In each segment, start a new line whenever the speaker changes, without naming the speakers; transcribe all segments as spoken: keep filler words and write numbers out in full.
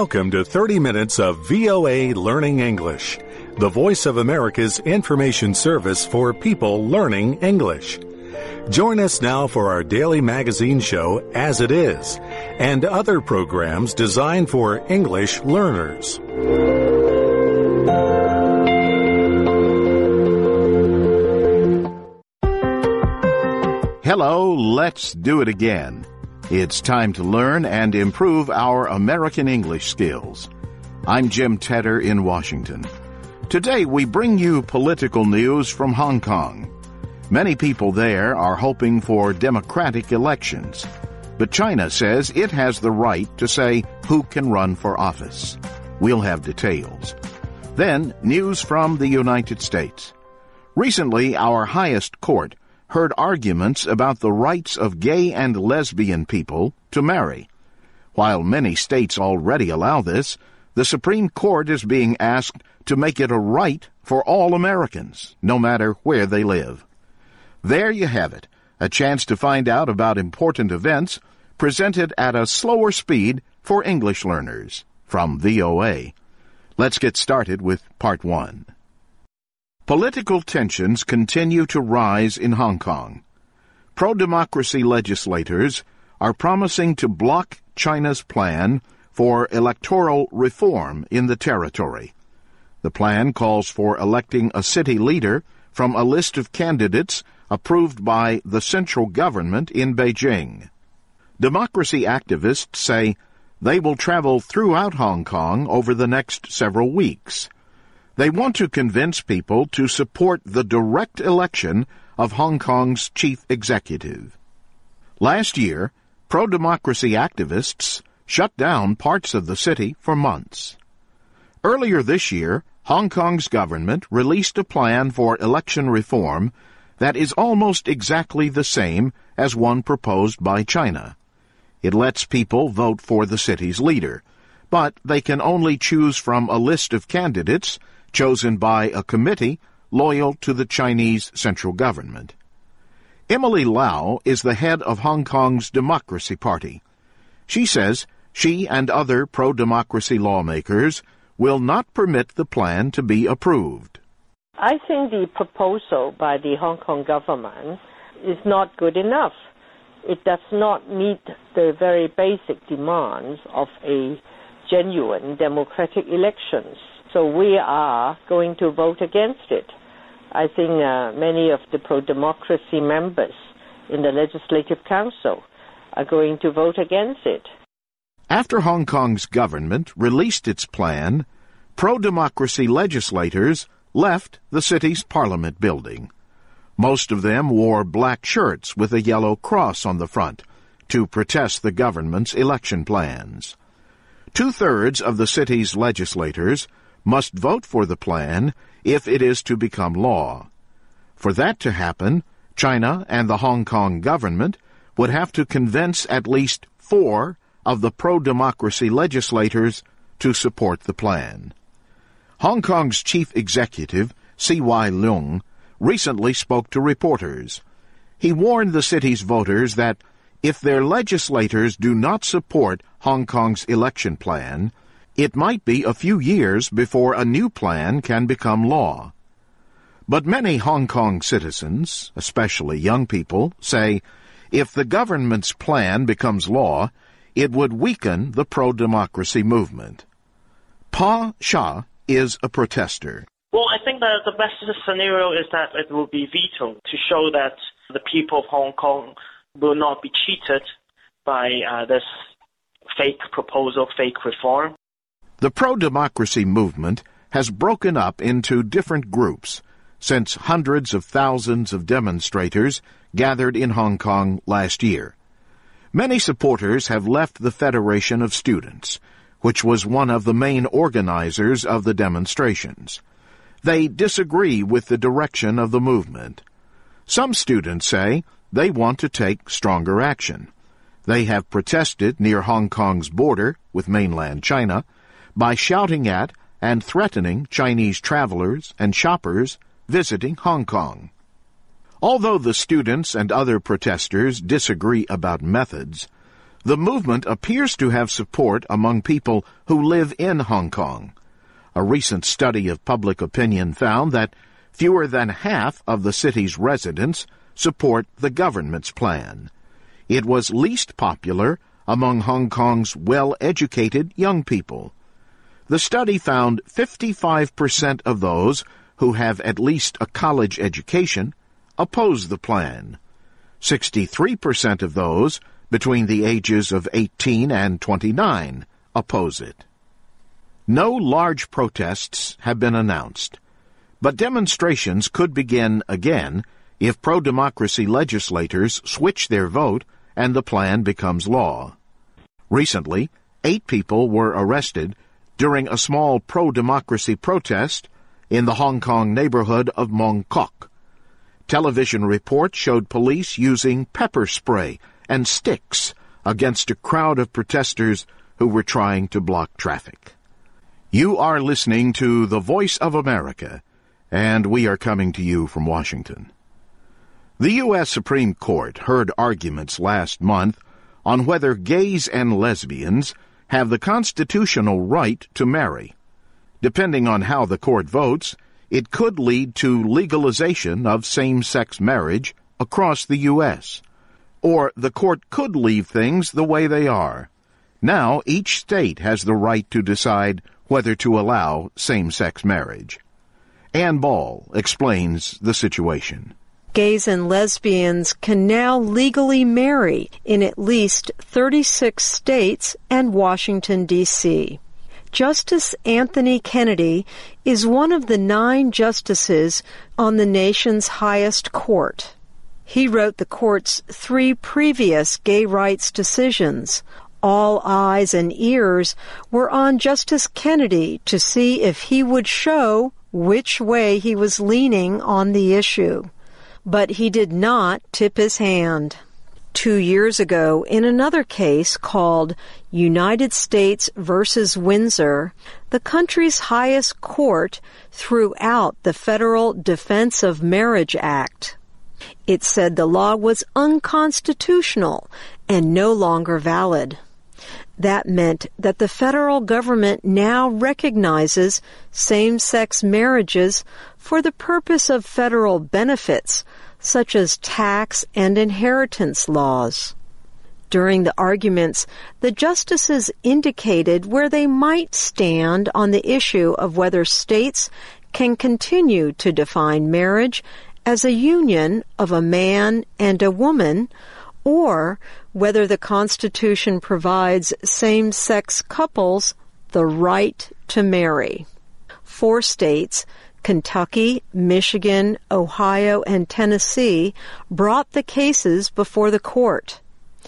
Welcome to thirty minutes of V O A Learning English, the voice of America's information service for people learning English. Join us now for our daily magazine show, As It Is, and other programs designed for English learners.
Hello, let's do it again. It's time to learn and improve our American English skills. I'm Jim Tedder in Washington. Today we bring you political news from Hong Kong. Many people there are hoping for democratic elections, but China says it has the right to say who can run for office. We'll have details. Then, news from the United States. Recently, our highest court heard arguments about the rights of gay and lesbian people to marry. While many states already allow this, the Supreme Court is being asked to make it a right for all Americans, no matter where they live. There you have it, a chance to find out about important events presented at a slower speed for English learners from V O A. Let's get started with part one. Political tensions continue to rise in Hong Kong. Pro-democracy legislators are promising to block China's plan for electoral reform in the territory. The plan calls for electing a city leader from a list of candidates approved by the central government in Beijing. Democracy activists say they will travel throughout Hong Kong over the next several weeks. They want to convince people to support the direct election of Hong Kong's chief executive. Last year, pro-democracy activists shut down parts of the city for months. Earlier this year, Hong Kong's government released a plan for election reform that is almost exactly the same as one proposed by China. It lets people vote for the city's leader, but they can only choose from a list of candidates chosen by a committee loyal to the Chinese central government. Emily Lau is the head of Hong Kong's Democracy Party. She says she and other pro-democracy lawmakers will not permit the plan to be approved.
I think the proposal by the Hong Kong government is not good enough. It does not meet the very basic demands of a genuine democratic elections. So we are going to vote against it. I think uh, many of the pro-democracy members in the Legislative Council are going to vote against it.
After Hong Kong's government released its plan, pro-democracy legislators left the city's parliament building. Most of them wore black shirts with a yellow cross on the front to protest the government's election plans. Two-thirds of the city's legislators must vote for the plan if it is to become law. For that to happen, China and the Hong Kong government would have to convince at least four of the pro-democracy legislators to support the plan. Hong Kong's chief executive, C Y Leung, recently spoke to reporters. He warned the city's voters that if their legislators do not support Hong Kong's election plan, it might be a few years before a new plan can become law. But many Hong Kong citizens, especially young people, say if the government's plan becomes law, it would weaken the pro-democracy movement. Pa Sha is a protester.
Well, I think that the best scenario is that it will be vetoed to show that the people of Hong Kong will not be cheated by uh, this fake proposal, fake reform.
The pro-democracy movement has broken up into different groups since hundreds of thousands of demonstrators gathered in Hong Kong last year. Many supporters have left the Federation of Students, which was one of the main organizers of the demonstrations. They disagree with the direction of the movement. Some students say they want to take stronger action. They have protested near Hong Kong's border with mainland China by shouting at and threatening Chinese travelers and shoppers visiting Hong Kong. Although the students and other protesters disagree about methods, The movement appears to have support among people who live in Hong Kong. A recent study of public opinion found that fewer than half of the city's residents support the government's plan. It was least popular among Hong Kong's well-educated young people. The study found fifty-five percent of those who have at least a college education oppose the plan. sixty-three percent of those between the ages of eighteen and twenty-nine oppose it. No large protests have been announced, but demonstrations could begin again if pro-democracy legislators switch their vote and the plan becomes law. Recently, eight people were arrested during a small pro-democracy protest in the Hong Kong neighborhood of Mong Kok. Television reports showed police using pepper spray and sticks against a crowd of protesters who were trying to block traffic. You are listening to The Voice of America, and we are coming to you from Washington. The U S Supreme Court heard arguments last month on whether gays and lesbians have the constitutional right to marry. Depending on how the court votes, it could lead to legalization of same-sex marriage across the U S Or the court could leave things the way they are. Now each state has the right to decide whether to allow same-sex marriage. Ann Ball explains the situation.
Gays and lesbians can now legally marry in at least thirty-six states and Washington, D C Justice Anthony Kennedy is one of the nine justices on the nation's highest court. He wrote the court's three previous gay rights decisions. All eyes and ears were on Justice Kennedy to see if he would show which way he was leaning on the issue. But he did not tip his hand. Two years ago, in another case called United States versus Windsor, the country's highest court threw out the Federal Defense of Marriage Act. It said the law was unconstitutional and no longer valid. That meant that the federal government now recognizes same-sex marriages for the purpose of federal benefits, such as tax and inheritance laws. During the arguments, the justices indicated where they might stand on the issue of whether states can continue to define marriage as a union of a man and a woman, or whether the Constitution provides same-sex couples the right to marry. Four states, Kentucky, Michigan, Ohio, and Tennessee, brought the cases before the court.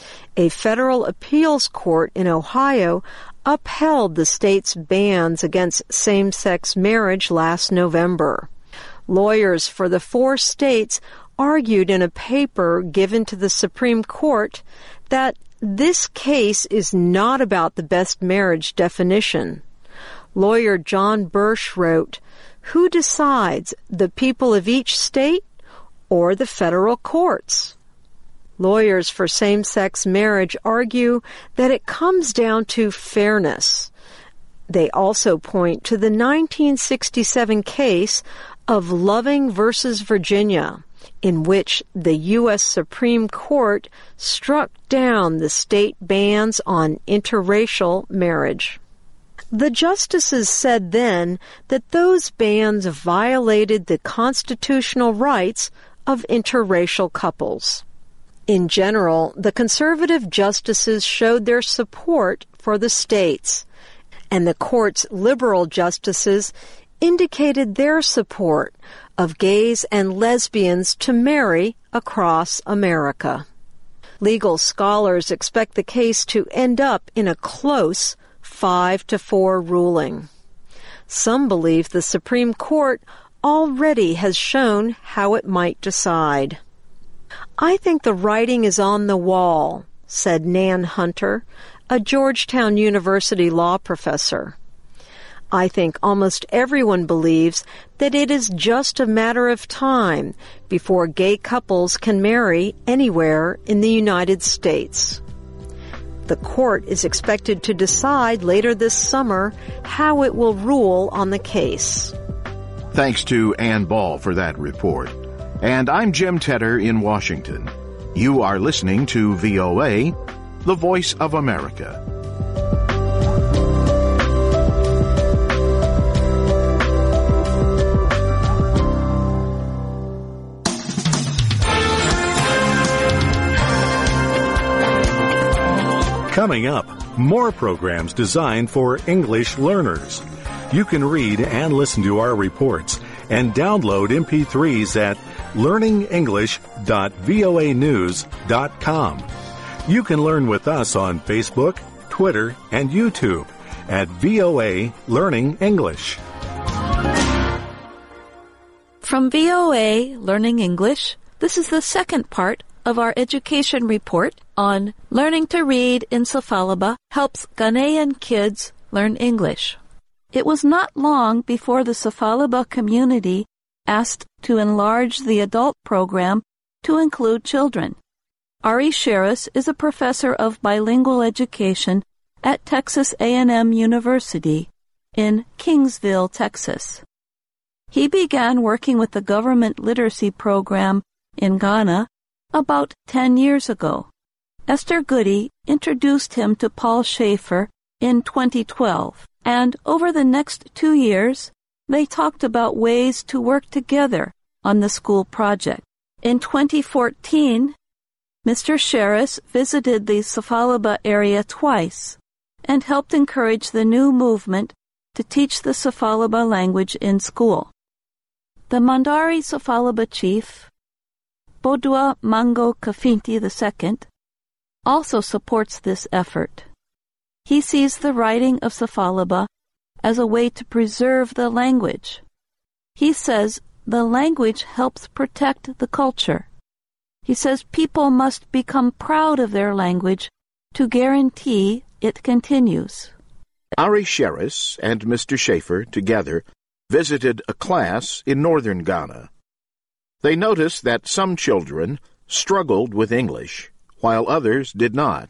A federal appeals court in Ohio upheld the state's bans against same-sex marriage last November. Lawyers for the four states argued in a paper given to the Supreme Court that this case is not about the best marriage definition. Lawyer John Birch wrote, "Who decides, the people of each state or the federal courts?" Lawyers for same-sex marriage argue that it comes down to fairness. They also point to the nineteen sixty-seven case of Loving versus Virginia, in which the U S Supreme Court struck down the state bans on interracial marriage. The justices said then that those bans violated the constitutional rights of interracial couples. In general, the conservative justices showed their support for the states, and the court's liberal justices indicated their support of gays and lesbians to marry across America. Legal scholars expect the case to end up in a close five to four ruling. Some believe the Supreme Court already has shown how it might decide. "I think the writing is on the wall," said Nan Hunter, a Georgetown University law professor. "I think almost everyone believes that it is just a matter of time before gay couples can marry anywhere in the United States." The court is expected to decide later this summer how it will rule on the case.
Thanks to Ann Ball for that report. And I'm Jim Tedder in Washington. You are listening to V O A, the Voice of America.
Coming up, more programs designed for English learners. You can read and listen to our reports and download M P threes at learning english dot voa news dot com. You can learn with us on Facebook, Twitter, and YouTube at V O A Learning English.
From V O A Learning English, this is the second part of our education report on Learning to Read in Safalaba helps Ghanaian kids learn English. It was not long before the Safalaba community asked to enlarge the adult program to include children. Ari Sheris is a professor of bilingual education at Texas A and M University in Kingsville, Texas. He began working with the government literacy program in Ghana about ten years ago. Esther Goody introduced him to Paul Schaefer in twenty twelve, and over the next two years, they talked about ways to work together on the school project. In twenty fourteen, Mister Sheris visited the Safalaba area twice and helped encourage the new movement to teach the Safalaba language in school. The Mandari Safalaba chief, Bodua Mango Kafinti the Second, also supports this effort. He sees the writing of Safalaba as a way to preserve the language. He says the language helps protect the culture. He says people must become proud of their language to guarantee it continues.
Ari Sheris and Mister Schaefer together visited a class in northern Ghana. They noticed that some children struggled with English, while others did not.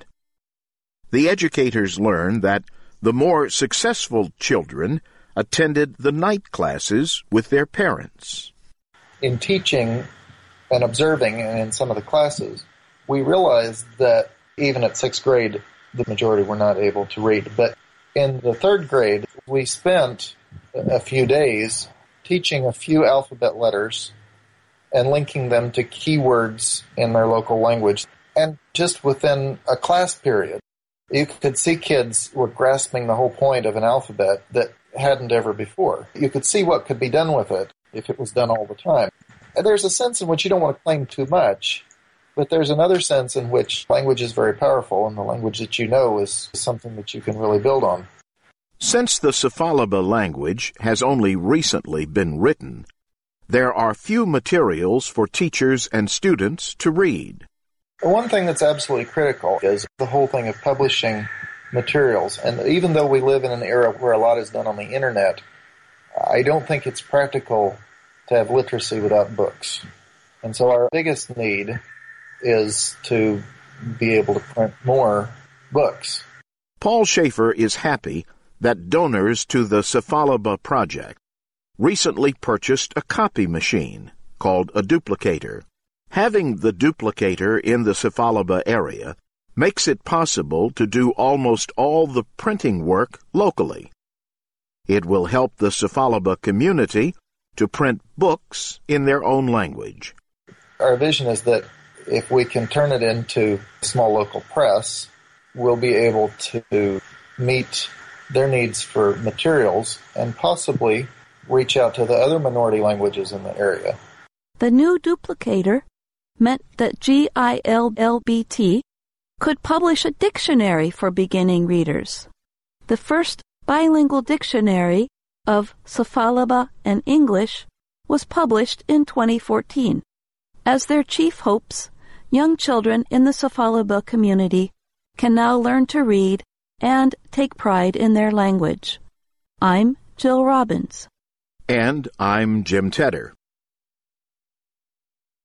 The educators learned that the more successful children attended the night classes with their parents.
In teaching and observing and in some of the classes, we realized that even at sixth grade, the majority were not able to read. But in the third grade, we spent a few days teaching a few alphabet letters and linking them to keywords in their local language. And just within a class period, you could see kids were grasping the whole point of an alphabet that hadn't ever before. You could see what could be done with it if it was done all the time. And there's a sense in which you don't want to claim too much, but there's another sense in which language is very powerful, and the language that you know is something that you can really build on.
Since the Safalaba language has only recently been written, there are few materials for teachers and students to read.
One thing that's absolutely critical is the whole thing of publishing materials. And even though we live in an era where a lot is done on the internet, I don't think it's practical to have literacy without books. And so our biggest need is to be able to print more books.
Paul Schaefer is happy that donors to the Safalaba project recently purchased a copy machine called a duplicator. Having the duplicator in the Safalaba area makes it possible to do almost all the printing work locally. It will help the Safalaba community to print books in their own language.
Our vision is that if we can turn it into a small local press, we'll be able to meet their needs for materials and possibly reach out to the other minority languages in the area.
The new duplicator meant that G I L L B T could publish a dictionary for beginning readers. The first bilingual dictionary of Safalaba and English was published in twenty fourteen. As their chief hopes, young children in the Safalaba community can now learn to read and take pride in their language. I'm Jill Robbins.
And I'm Jim Tedder.